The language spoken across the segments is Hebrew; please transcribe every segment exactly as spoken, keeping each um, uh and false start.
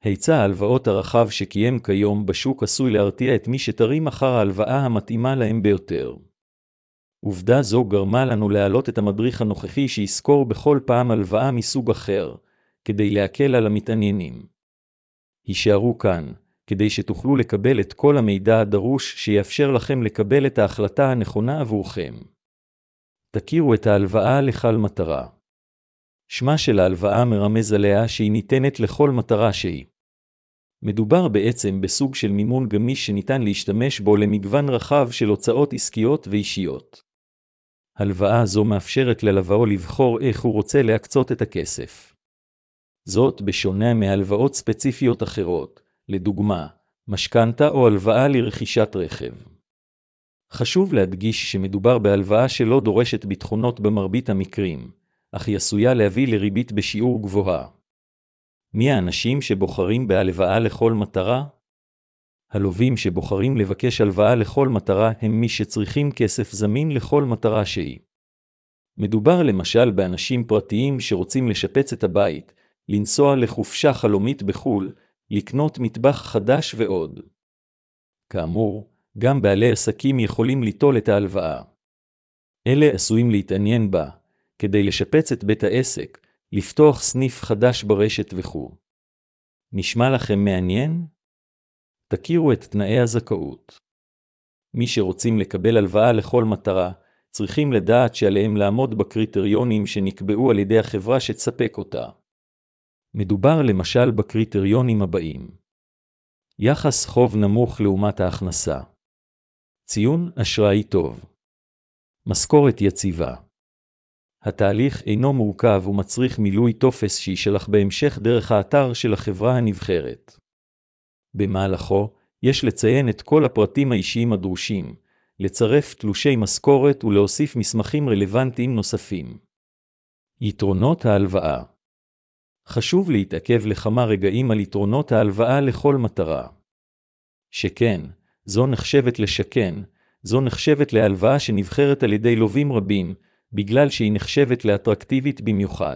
היצע ההלוואות הרחב שקיים כיום בשוק עשוי להרתיע את מי שתרים אחר ההלוואה המתאימה להם ביותר. עובדה זו גרמה לנו להעלות את המדריך הנוכחי שיזכור בכל פעם הלוואה מסוג אחר, כדי להקל על המתעניינים. הישארו כאן, כדי שתוכלו לקבל את כל המידע הדרוש שיאפשר לכם לקבל את ההחלטה הנכונה עבורכם. תכירו את ההלוואה לכל מטרה. שמה של ההלוואה מרמז עליה שהיא ניתנת לכל מטרה שהיא. מדובר בעצם בסוג של מימון גמיש שניתן להשתמש בו למגוון רחב של הוצאות עסקיות ואישיות. הלוואה זו מאפשרת ללוואו לבחור איך הוא רוצה להקצות את הכסף. זאת בשונה מהלוואות ספציפיות אחרות, לדוגמה, משכנתה או הלוואה לרכישת רכב. חשוב להדגיש שמדובר בהלוואה שלא דורשת ביטחונות במרבית המקרים, אך היא עשויה להביא לריבית בשיעור גבוהה. מי האנשים שבוחרים בהלוואה לכל מטרה? הלווים שבוחרים לבקש הלוואה לכל מטרה הם מי שצריכים כסף זמין לכל מטרה שהיא. מדובר למשל באנשים פרטיים שרוצים לשפץ את הבית, לנסוע לחופשה חלומית בחול, לקנות מטבח חדש ועוד. כאמור, גם בעלי עסקים יכולים ליטול את ההלוואה. אלה עשויים להתעניין בה, כדי לשפץ את בית העסק, לפתוח סניף חדש ברשת וכו'. נשמע לכם מעניין? תכירו את תנאי הזכאות. מי שרוצים לקבל הלוואה לכל מטרה, צריכים לדעת שעליהם לעמוד בקריטריונים שנקבעו על ידי החברה שתספק אותה. מדובר למשל בקריטריונים הבאים. יחס חוב נמוך לעומת ההכנסה. ציון אשראי טוב. משכורת יציבה. התהליך אינו מורכב ומצריך מילוי טופס שישלח בהמשך דרך האתר של החברה הנבחרת. במהלכו, יש לציין את כל הפרטים האישיים הדרושים, לצרף תלושי משכורת ולהוסיף מסמכים רלוונטיים נוספים. יתרונות ההלוואה. חשוב להתעכב לכמה רגעים על יתרונות ההלוואה לכל מטרה. שכן, זו נחשבת לשכן, זו נחשבת להלוואה שנבחרת על ידי לווים רבים, בגלל שהיא נחשבת לאטרקטיבית במיוחד.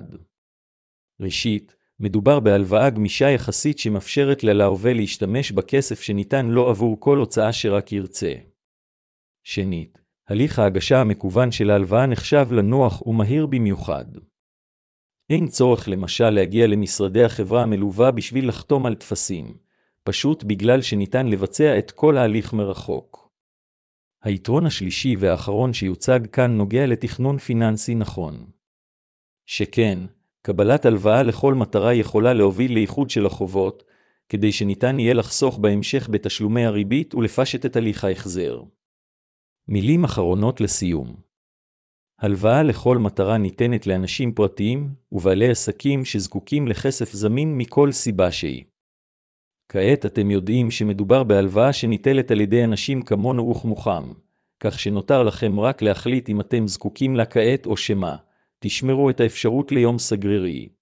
ראשית, מדובר בהלוואה גמישה יחסית שמאפשרת ללווה להשתמש בכסף שניתן לו עבור כל הוצאה שרק ירצה. שנית, הליך ההגשה המקוון של ההלוואה נחשב לנוח ומהיר במיוחד. אין צורך למשל להגיע למשרדי החברה המלווה בשביל לחתום על טפסים, פשוט בגלל שניתן לבצע את כל ההליך מרחוק. היתרון השלישי והאחרון שיוצג כאן נוגע לתכנון פיננסי נכון. שכן, קבלת הלוואה לכל מטרה יכולה להוביל לאיחוד של החובות, כדי שניתן יהיה לחסוך בהמשך בתשלומי הריבית ולפשט את הליך ההחזר. מילים אחרונות לסיום. הלוואה לכל מטרה ניתנת לאנשים פרטיים ובעלי עסקים שזקוקים לכסף זמין מכל סיבה שהיא. כעת אתם יודעים שמדובר בהלוואה שניטלת על ידי אנשים כמונו וכמוכם, כך שנותר לכם רק להחליט אם אתם זקוקים לה כעת או שמה, תשמרו את האפשרות ליום סגרירי.